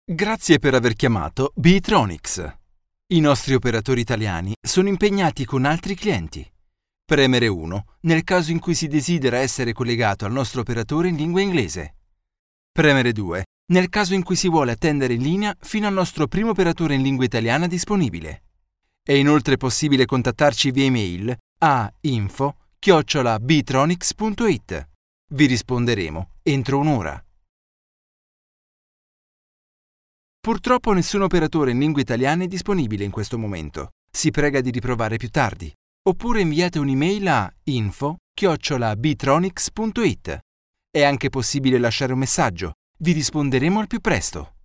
Grazie per aver chiamato Bitronics. I nostri operatori italiani sono impegnati con altri clienti. Premere 1 nel caso in cui si desidera essere collegato al nostro operatore in lingua inglese. Premere 2 nel caso in cui si vuole attendere in linea fino al nostro primo operatore in lingua italiana disponibile. È inoltre possibile contattarci via email a info@bitronics.it. Vi risponderemo entro un'ora. Purtroppo nessun operatore in lingua italiana è disponibile in questo momento. Si prega di riprovare più tardi. Oppure inviate un'email a info@bitronics.it. È anche possibile lasciare un messaggio. Vi risponderemo al più presto.